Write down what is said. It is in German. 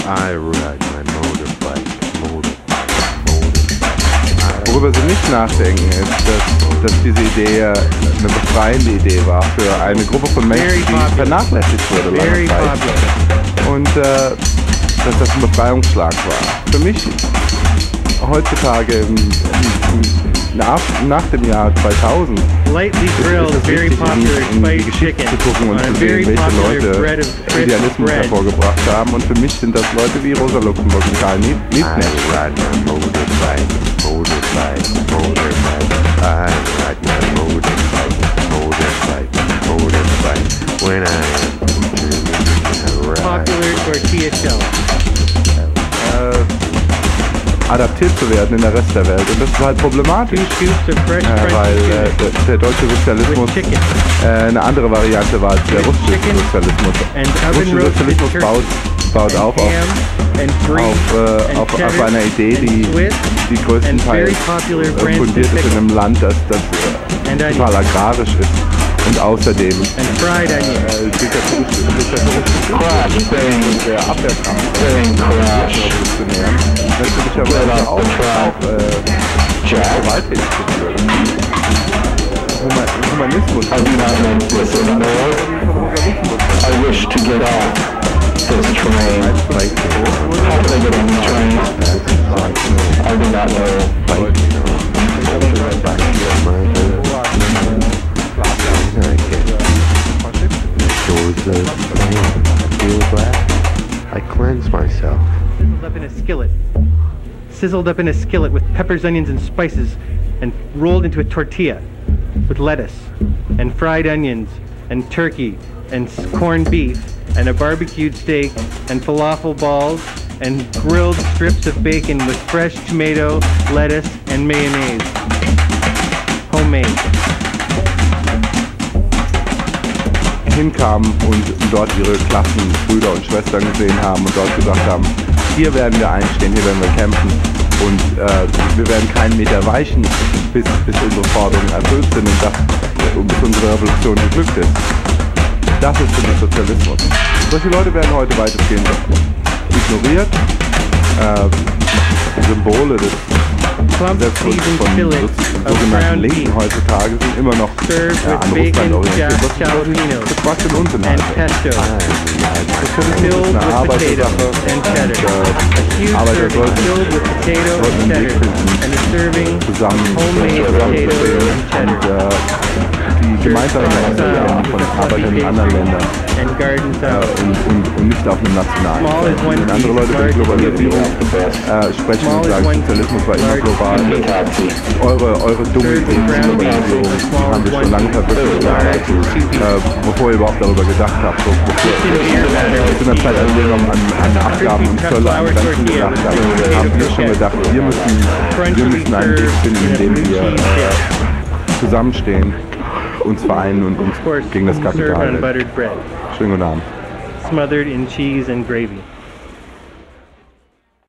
I ride my motorbike. Worüber sie nicht nachdenken, ist, dass diese Idee eine befreiende Idee war für eine Gruppe von Menschen, die vernachlässigt wurde lange Zeit. Und dass das ein Befreiungsschlag war. Für mich heutzutage nach dem Jahr 2000 lightly grilled, very popular spicy chicken zu gucken und on a zu very sehen, welche popular Leute bread of crisp Idealismus bread. hervorgebracht haben. Und für mich sind das Leute wie Rosa Luxemburg und Karl Liebknecht. I ride my motorbike. I ride my motorbike. When I ride. Popular tortilla shell. Adaptiert zu werden in der Rest der Welt. Und das ist halt problematisch, 2 scoops of fresh weil crunchy tuna der deutsche Sozialismus with chicken eine andere Variante war als der russische chicken Sozialismus. and Der oven russische roasted Sozialismus turkey, baut auf ham and brie and auf cheddar einer Idee, die and Swiss größtenteils very popular French fundiert ist in pickle einem Land, das and onions total agrarisch ist. Und außerdem and fried onions. Crash, der Abwehrkampf revolutionären natürlicherweise auch gewalttätig zu führen. Humanismus. I wish to get off this train. How can I get on the train? I do not know. I cleanse myself. Sizzled up in a skillet with peppers, onions, and spices, and rolled into a tortilla with lettuce and fried onions and turkey and corned beef and a barbecued steak and falafel balls and grilled strips of bacon with fresh tomato, lettuce, and mayonnaise. Homemade. Hinkamen und dort ihre Klassen, Brüder und Schwestern gesehen haben und dort gesagt haben, hier werden wir einstehen, hier werden wir kämpfen und wir werden keinen Meter weichen, bis unsere Forderungen erfüllt sind und bis unsere Revolution geglückt ist. Das ist für mich Sozialismus. Solche Leute werden heute weitestgehend ignoriert. Symbole des Selbstwunsches von sogenannten Linken heutzutage sind immer noch an Russland orientiert. Das ist Quatsch und Unsinn. And pesto, filled with potato and cheddar. A huge serving filled with potato and cheddar, and a serving homemade potato and cheddar. Die gemeinsame von Arbeitern in anderen Ländern and garden salad. und nicht auf einem nationalen Feld. Wenn andere Leute von Globalisierung sprechen und sagen, Sozialismus war immer global. Eure dumme Idee zur Globalisierung haben wir schon lange verwirklicht, bevor ihr überhaupt darüber gedacht habt. In der Zeit, als wir noch an Abgaben und Zölle an Grenzen gedacht haben wir schon gedacht, wir müssen einen Weg finden, in dem wir zusammenstehen, uns vereinen und uns gegen das Kapital. Served on buttered bread, Schönen guten Abend. smothered in cheese and gravy.